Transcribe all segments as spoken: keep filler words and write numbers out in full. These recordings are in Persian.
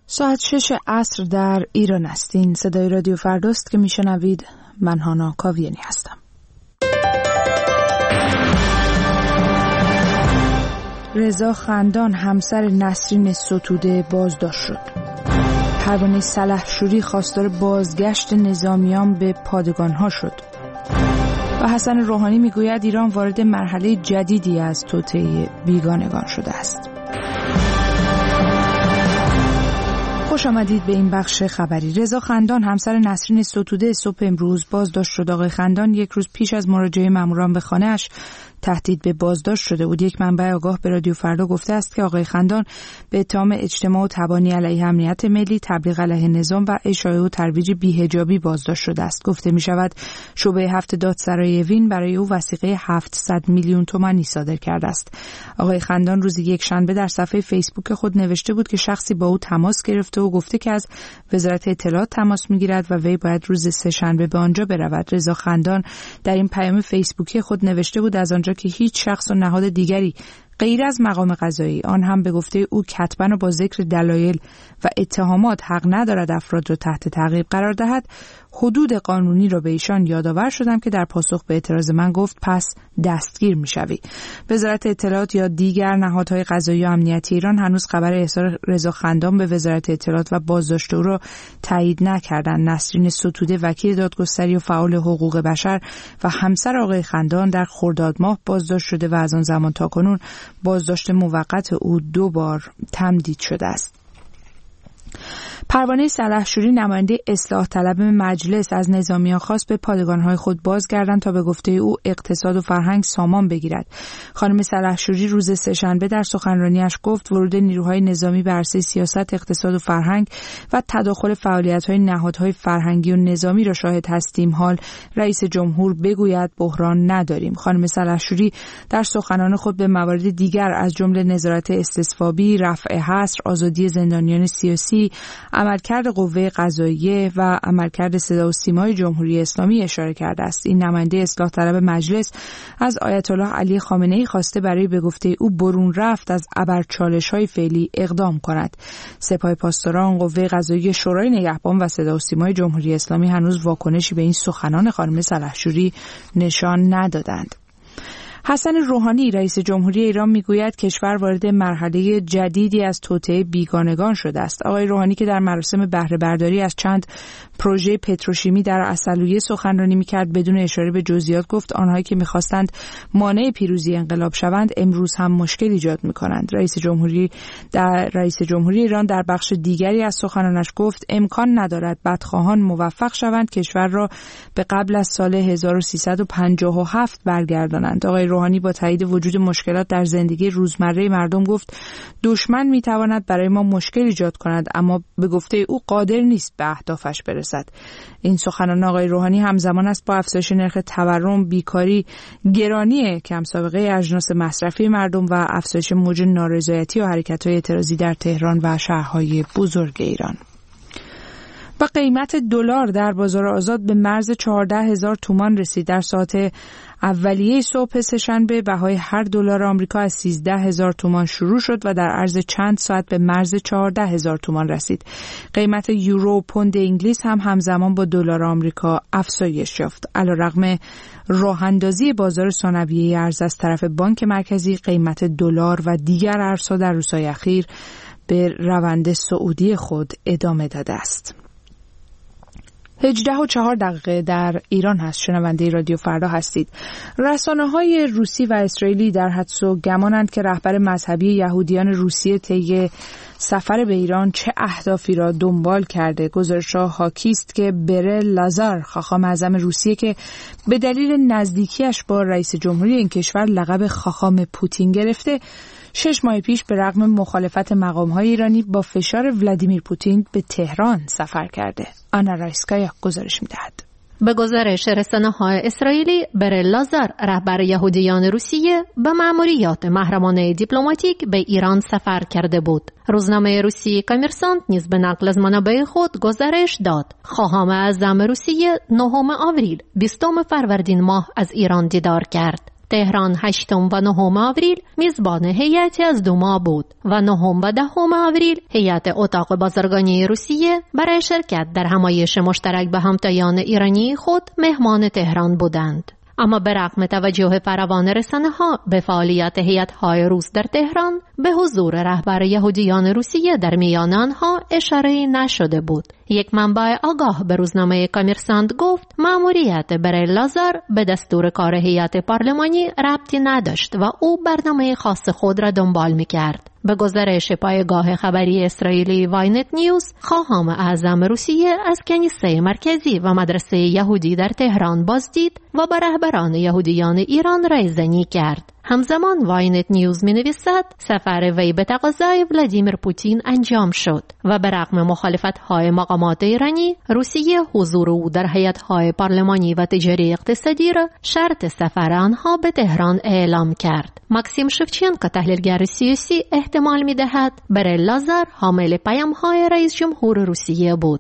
ساعت شش عصر در ایران است. این صدای رادیو فرداست که میشنوید. من هانا کاویانی هستم. رضا خندان همسر نسرین ستوده بازداشت شد. پروانه سلحشوری خواستار بازگشت نظامیان به پادگانها شد. و حسن روحانی میگوید ایران وارد مرحله جدیدی از توطئه بیگانگان شده است. خوش آمدید به این بخش خبری. رضا خندان همسر نسرین ستوده صبح امروز بازداشت شد. آقای خندان یک روز پیش از مراجعه ماموران به خانه‌اش تهدید به بازداشت شده بود. یک منبع آگاه به رادیو فردا گفته است که آقای خندان به اتهام اجتماع و تبانی علیه امنیت ملی، تبلیغ علیه نظام و اشاعه و ترویج بی‌حجابی بازداشت شده است. گفته می شود شعبه هفت دادسرای اوین برای او وثیقه هفتصد میلیون تومانی صادر کرده است. آقای خندان روز یک شنبه در صفحه فیسبوک خود نوشته بود که شخصی با او تماس گرفته و گفته که از وزارت اطلاعات تماس میگیرد و وی باید روز سه شنبه به آنجا برود. رضا خندان در این پیام فیسبوکی خود نوشته بود از آنجا که هیچ شخص و نهاد دیگری غیر از مقام قضایی، آن هم به گفته او کتباً و با ذکر دلایل و اتهامات، حق ندارد افراد را تحت تعقیب قرار دهد، حدود قانونی را به ایشان یادآور شدم که در پاسخ به اعتراض من گفت پس دستگیر میشوی. وزارت اطلاعات یا دیگر نهادهای قضایی و امنیتی ایران هنوز خبر احضار رضا خندان به وزارت اطلاعات و بازداشت او را تایید نکردند. نسرین ستوده وکیل دادگستری و فعال حقوق بشر و همسر آقای خندان در خرداد ماه بازداشت شده و از آن زمان تا کنون بازداشت موقت او دو بار تمدید شده است. پروانه سلحشوری نماینده اصلاح طلب مجلس از نظامیان خواست به پادگان‌های خود بازگردند تا به گفته او اقتصاد و فرهنگ سامان بگیرد. خانم سلحشوری روز سه‌شنبه در سخنرانیش گفت ورود نیروهای نظامی به عرصه سیاست، اقتصاد و فرهنگ و تداخل فعالیت‌های نهادهای فرهنگی و نظامی را شاهد هستیم. حال رئیس جمهور بگوید بحران نداریم. خانم سلحشوری در سخنان خود به موارد دیگر از جمله نظارت استصوابی، رفع حصر، آزادی زندانیان سیاسی، عملکرد قوه قضاییه و عملکرد صدا و سیمای جمهوری اسلامی اشاره کرده است. این نماینده اصلاح طلب مجلس از آیت الله علی خامنه‌ای خواسته برای به گفته او برون رفت از ابرچالش‌های فعلی اقدام کند. سپاه پاسداران، قوه قضاییه، شورای نگهبان و صدا و سیمای جمهوری اسلامی هنوز واکنشی به این سخنان خانم سلحشوری نشان ندادند. حسن روحانی رئیس جمهوری ایران میگوید کشور وارد مرحله جدیدی از توطئه بیگانگان شده است. آقای روحانی که در مراسم بهره برداری از چند پروژه پتروشیمی در عسلویه سخنرانی میکرد بدون اشاره به جزئیات گفت آنهایی که میخواستند مانع پیروزی انقلاب شوند امروز هم مشکل ایجاد میکنند. رئیس جمهوری در رئیس جمهوری ایران در بخش دیگری از سخنانش گفت امکان ندارد بدخواهان موفق شوند کشور را به قبل از سال هزار و سیصد و پنجاه و هفت برگردانند. آقای روحانی با تایید وجود مشکلات در زندگی روزمره مردم گفت دشمن میتواند برای ما مشکل ایجاد کند اما به گفته او قادر نیست به اهدافش برسد. این سخنان آقای روحانی همزمان است با افزایش نرخ تورم، بیکاری، گرانی کم سابقه اجناس مصرفی مردم و افزایش موج نارضایتی و حرکت‌های اعتراضی در تهران و شهرهای بزرگ ایران. و قیمت دلار در بازار آزاد به مرز چهارده هزار تومان رسید. در ساعت اولیه صبح سه‌شنبه بهای هر دلار آمریکا از سیزده هزار تومان شروع شد و در عرض چند ساعت به مرز چهارده هزار تومان رسید. قیمت یورو و پوند انگلیس هم همزمان با دلار آمریکا افزایش یافت. علیرغم راه اندازی بازار ثانویه ارز از طرف بانک مرکزی، قیمت دلار و دیگر ارزها در روزهای اخیر به روند صعودی خود ادامه داده است. هجده و چهار دقیقه در ایران هست. شنونده رادیو فردا هستید. رسانه‌های روسی و اسرائیلی در حدس و گمانند که رهبر مذهبی یهودیان روسیه طی سفر به ایران چه اهدافی را دنبال کرده. گزارش‌ها حاکی است که برل لازار، خاخام اعظم روسیه که به دلیل نزدیکیش با رئیس جمهوری این کشور لقب خاخام پوتین گرفته، شش ماه پیش به رغم مخالفت مقام‌های ایرانی با فشار ولادیمیر پوتین به تهران سفر کرده. آنا رایسکایا گزارش می‌دهد. به گزارش رسانه‌های اسرائیلی، برل لازار، رهبر یهودیان روسیه، به مأموریت محرمانه دیپلماتیک به ایران سفر کرده بود. روزنامه روسی کامرسانت نیز به نقل از منابع خود گزارش داد خاخام اعظم روسیه نهم آوریل بیستم فروردین ماه از ایران دیدار کرد. تهران هشتم و نهم آوریل میزبان هیئتی از دوما بود و نهم و دهم آوریل هیئت اتاق بازرگانی روسیه برای شرکت در همایش مشترک به همتایان ایرانی خود مهمان تهران بودند. اما به رغم توجه فراوان رسانه‌ها به فعالیت هیئت‌های روس در تهران، به حضور رهبر یهودیان روسیه در میان آنها اشاره‌ای نشده بود. یک منبع آگاه به روزنامه کامرسانت گفت مأموریت برای لازار به دستور کار هیئت پارلمانی ربطی نداشت و او برنامه خاص خود را دنبال می‌کرد. به گزارش پایگاه خبری اسرائیلی واینت نیوز، خواهان اعظم روسیه از کنیسه مرکزی و مدرسه یهودی در تهران بازدید و با رهبران یهودیان ایران رایزنی کرد. همزمان واینت نیوز می نویسد سفر وی به تقاضای ولادیمیر پوتین انجام شد و به رغم مخالفت‌های مقامات ایرانی، روسیه حضور او در هیئت‌های پارلمانی و تجاری اقتصادی را شرط سفر آنها به تهران اعلام کرد. ماکسیم شفچنکو تحلیلگر سیاسی احتمال می‌دهد برای لازار حامل پیام‌های رئیس جمهور روسیه بود.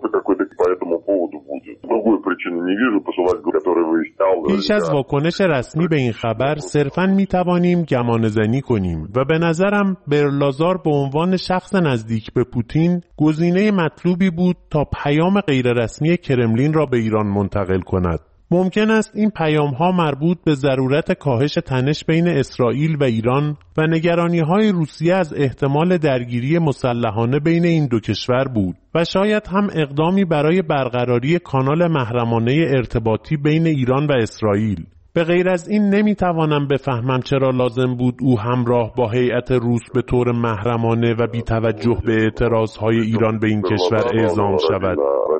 پیش از واکنش رسمی به این خبر صرفاً می‌توانیم گمانه‌زنی کنیم و به نظرم برلازار به عنوان شخص نزدیک به پوتین گزینه مطلوبی بود تا پیام غیررسمی کرملین را به ایران منتقل کند. ممکن است این پیام‌ها مربوط به ضرورت کاهش تنش بین اسرائیل و ایران و نگرانی‌های روسیه از احتمال درگیری مسلحانه بین این دو کشور بود و شاید هم اقدامی برای برقراری کانال محرمانه ارتباطی بین ایران و اسرائیل. به غیر از این نمیتوانم بفهمم چرا لازم بود او همراه با هیئت روس به طور محرمانه و بی توجه به اعتراضهای ایران به این کشور اعزام شود.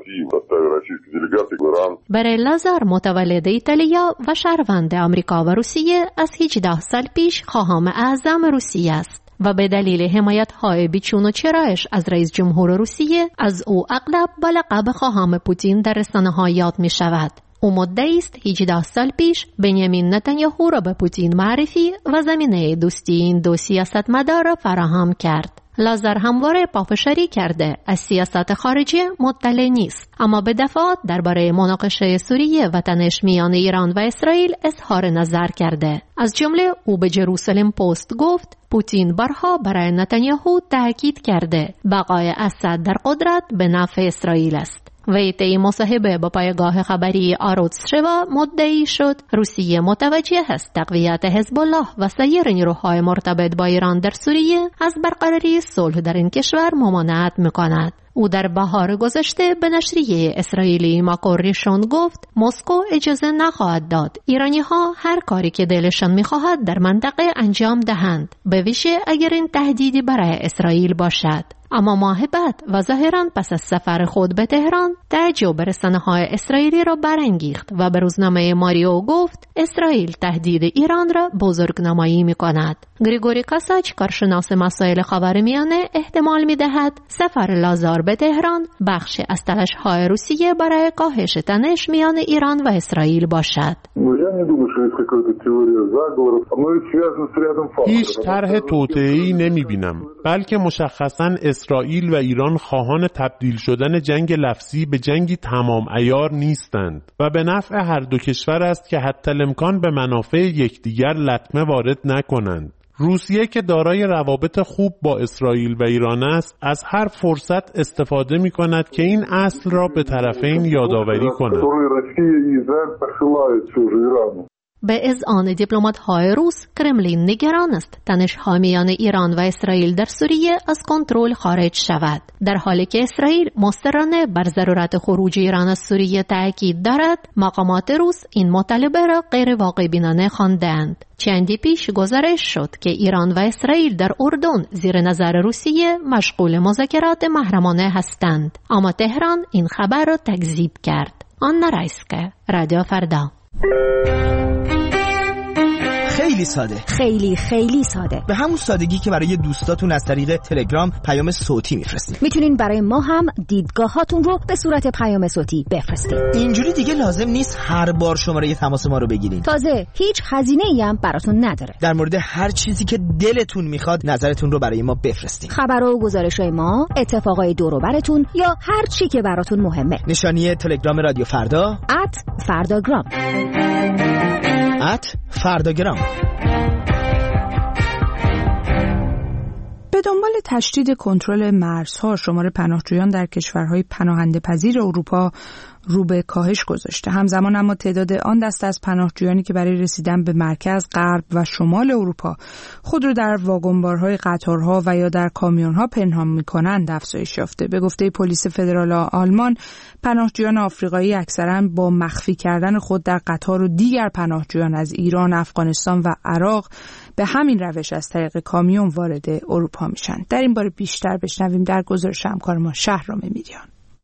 برای لازار متولد ایتالیا و شهروند آمریکا و روسیه از هجده سال پیش خواهان اعظم روسیه است و به دلیل حمایت‌های بیچون و چرایش از رئیس جمهور روسیه از او اغلب با لقب خواهان پوتین در رسانه‌ها یاد می‌شود. او مدعی است هجده سال پیش بنیامین نتانیاهو را به پوتین معرفی و زمینه دوستی این دو سیاستمدار را فراهم کرد. لازار همواره پافشاری کرده از سیاست خارجی مطلع نیست، اما به دفعات درباره مناقشه سوریه و تنش میان ایران و اسرائیل اظهار نظر کرده. از جمله او به جروسلم پست گفت پوتین بارها برای نتانیاهو تاکید کرده بقای اسد در قدرت به نفع اسرائیل است. وی طی مصاحبه با پایگاه خبری آروتس شوا مدعی شد روسیه متوجه است تقویت حزب الله و سایر نیروهای مرتبط با ایران در سوریه از برقراری صلح در این کشور ممانعت می‌کند. او در بهار گذشته به نشریه اسرائیلی ماکور ریشون گفت مسکو اجازه نخواهد داد ایرانی‌ها هر کاری که دلشان می‌خواهد در منطقه انجام دهند، به ویژه اگر این تهدیدی برای اسرائیل باشد. اما ماه بعد و ظاهراً پس از سفر خود به تهران تعجب رسانه‌های اسرائیلی را برانگیخت و به روزنامه ماریو گفت اسرائیل تهدید ایران را بزرگنمایی می‌کند. گریگوری کاساچ کارشناس مسائل خاورمیانه احتمال می‌دهد سفر لازار به تهران بخشی از تلاش‌های روسیه برای کاهش تنش میان ایران و اسرائیل باشد. هیچ طرح توطئه‌ای نمی‌بینم، بلکه مشخصاً اسرائیل و ایران خواهان تبدیل شدن جنگ لفظی به جنگی تمام عیار نیستند و به نفع هر دو کشور است که حتی الامکان به منافع یکدیگر لطمه وارد نکنند. روسیه که دارای روابط خوب با اسرائیل و ایران است، از هر فرصت استفاده می کند که این اصل را به طرفین یادآوری کند. به اذعان دیپلمات‌های روس، کرملین نگران است تنش‌ها میان ایران و اسرائیل در سوریه از کنترل خارج شود، در حالی که اسرائیل مسترانه بر ضرورت خروج ایران از سوریه تاکید دارد. مقامات روس این مطالبه را غیر واقع بینانه خواندند. چندی پیش گزارش شد که ایران و اسرائیل در اردن زیر نظر روسیه مشغول مذاکرات محرمانه هستند، اما تهران این خبر را تکذیب کرد. آنا رایسکه، رادیو فردا. خیلی ساده، خیلی خیلی ساده، به همون سادگی که برای دوستاتون از طریق تلگرام پیام صوتی میفرستید. میتونین برای ما هم دیدگاهاتون رو به صورت پیام صوتی بفرستید. اینجوری دیگه لازم نیست هر بار شماره تماس ما رو بگیرین. تازه هیچ هزینه‌ای هم براتون نداره. در مورد هر چیزی که دلتون میخواد نظرتون رو برای ما بفرستید. خبر و گزارش‌های ما، اتفاقای دور و براتون یا هر چی که براتون مهمه. نشانی تلگرام رادیو فردا ات فرداگرام. ات فرداگرام. به دنبال تشدید کنترل مرزها، شمار پناهجویان در کشورهای پناهنده پذیر اروپا رو به کاهش گذاشته. همزمان اما تعداد آن دسته از پناهجویانی که برای رسیدن به مرکز، غرب و شمال اروپا خود را در واگنبارهای قطارها و یا در کامیونها پنهان می‌کنند افزایش یافته. به گفته پلیس فدرال آلمان، پناهجویان آفریقایی اکثراً با مخفی کردن خود در قطار و دیگر پناهجویان از ایران، افغانستان و عراق به همین روش از طریق کامیون وارد اروپا میشن. در این باره بیشتر بشنویم در گزارش همکار ما شهرام میریان.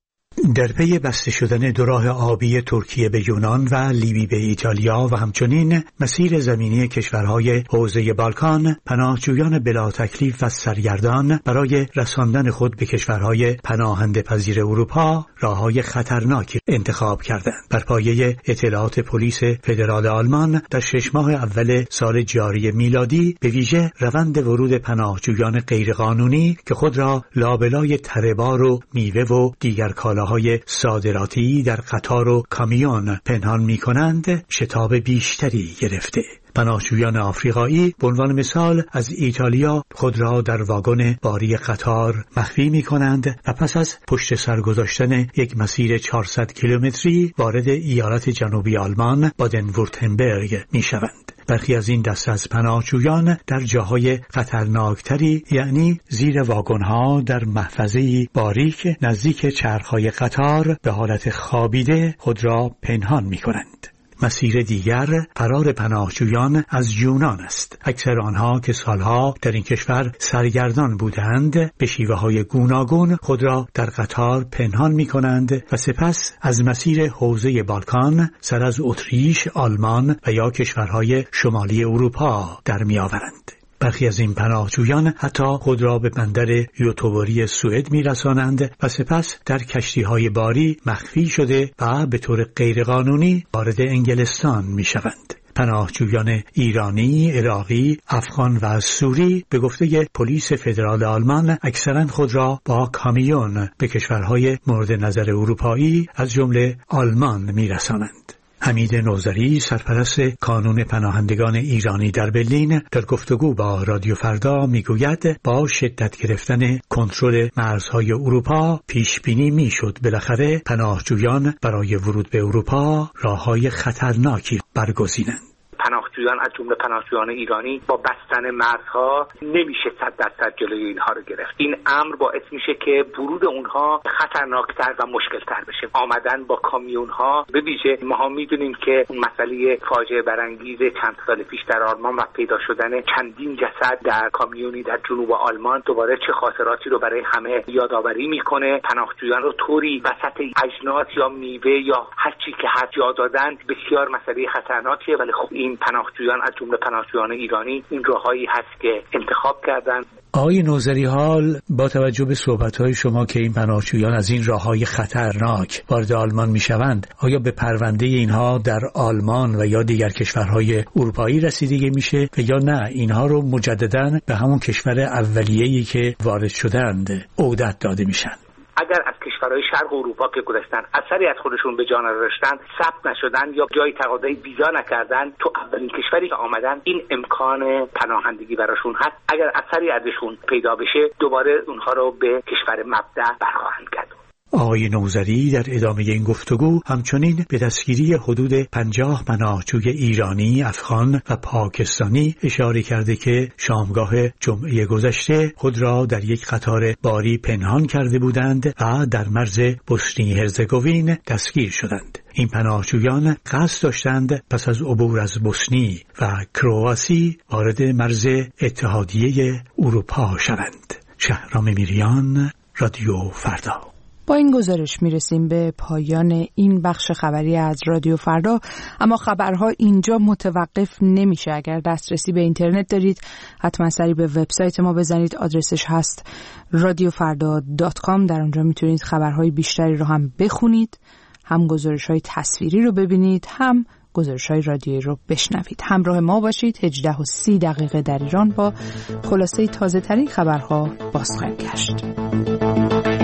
در پی بسته شدن دو راه آبی ترکیه به یونان و لیبی به ایتالیا و همچنین مسیر زمینی کشورهای حوزه بالکان، پناهجویان بلا تکلیف و سرگردان برای رساندن خود به کشورهای پناهنده پذیر اروپا راههای خطرناکی انتخاب کردند. بر پایه اطلاعات پلیس فدرال آلمان، در شش ماه اول سال جاری میلادی به ویژه روند ورود پناهجویان غیرقانونی که خود را لابلای تره‌بار و میوه و دیگر کالا های صادراتی در قطار و کامیون پنهان می کنند شتاب بیشتری گرفته. پناهجویان آفریقایی به عنوان مثال از ایتالیا خود را در واگن باری قطار مخفی می کنند و پس از پشت سر گذاشتن یک مسیر چهارصد کیلومتری وارد ایالت جنوبی آلمان بادن وورتنبرگ می شوند. برخی از این دسته از پناهجویان در جاهای خطرناکتری، یعنی زیر واگن‌ها در محفظه‌ای باریک نزدیک چرخ‌های قطار به حالت خوابیده خود را پنهان می‌کنند. مسیر دیگر فرار پناهجویان از یونان است. اکثر آنها که سالها در این کشور سرگردان بودند به شیوه‌های گوناگون خود را در قطار پنهان می‌کنند و سپس از مسیر حوزه بالکان سر از اتریش، آلمان و یا کشورهای شمالی اروپا در می‌آورند. برخی از این پناهجویان حتی خود را به بندر یوتوبوری سوئد می‌رسانند و سپس در کشتی‌های باری مخفی شده و به طور غیرقانونی وارد انگلستان می‌شوند. پناهجویان ایرانی، عراقی، افغان و سوری به گفته پلیس فدرال آلمان اکثرا خود را با کامیون به کشورهای مورد نظر اروپایی از جمله آلمان می‌رسانند. حمید نوذری، سرپرست کانون پناهندگان ایرانی در برلین، در گفتگو با رادیو فردا میگوید با شدت گرفتن کنترل مرزهای اروپا پیش بینی میشد بالاخره پناهجویان برای ورود به اروپا راههای خطرناکی برگزینند. پناهجویان از جمله پناهجویان ایرانی با بستن مرزها نمیشه صد درصد جلوی اینها رو گرفت. این امر باعث میشه که ورود اونها خطرناکتر و مشکلتر بشه. آمدن با کامیونها، به ویژه ما میدونیم که اون مسئله فاجعه برانگیز چند سال پیش در آلمان و پیدا شدن چندین جسد در کامیونی در جنوب آلمان دوباره چه خاطراتی رو برای همه یادآوری میکنه. پناهجویان رو طوری وسط اجناس یا میوه یا هر چی که هر جا دادن بسیار مسئله خطرناکیه، ولی خب این پناهجویان از جمله پناهجویان ایرانی این راههایی هست که انتخاب کردن. آقای نوذری، حال با توجه به صحبت‌های شما که این پناهجویان از این راههای خطرناک وارد آلمان میشوند، آیا به پرونده اینها در آلمان و یا دیگر کشورهای اروپایی رسیدگی میشه و یا نه اینها رو مجدداً به همون کشور اولیه‌ای که وارد شدند عودت داده میشن؟ اگر از کشورهای شرق اروپا که گذشتن اثری از خودشون به جا نداشتن، ثبت نشدن یا جای تقاضای ویزا نکردن، تو اولین کشوری که آمدن این امکان پناهندگی براشون هست. اگر اثری ازشون پیدا بشه دوباره اونها رو به کشور مبدأ برخواهند کرد. آقای نوذری در ادامه این گفتگو همچنین به دستگیری حدود پنجاه پناهجوی ایرانی، افغان و پاکستانی اشاره کرده که شامگاه جمعه گذشته خود را در یک قطار باری پنهان کرده بودند و در مرز بوسنی هرزگوین دستگیر شدند. این پناهجویان قصد داشتند پس از عبور از بوسنی و کرواسی وارد مرز اتحادیه اروپا شوند. شهرام میریان، رادیو فردا. با این گزارش میرسیم به پایان این بخش خبری از رادیو فردا، اما خبرها اینجا متوقف نمیشه. اگر دسترسی به اینترنت دارید حتما سری به وبسایت ما بزنید، آدرسش هست رادیو فردا دات کام. در اونجا میتونید خبرهای بیشتری رو هم بخونید، هم گزارش‌های تصویری رو ببینید، هم گزارش‌های رادیویی رو بشنوید. همراه ما باشید. هجده و سی دقیقه در ایران با خلاصه تازه‌ترین خبرها باز خواهیم گشت.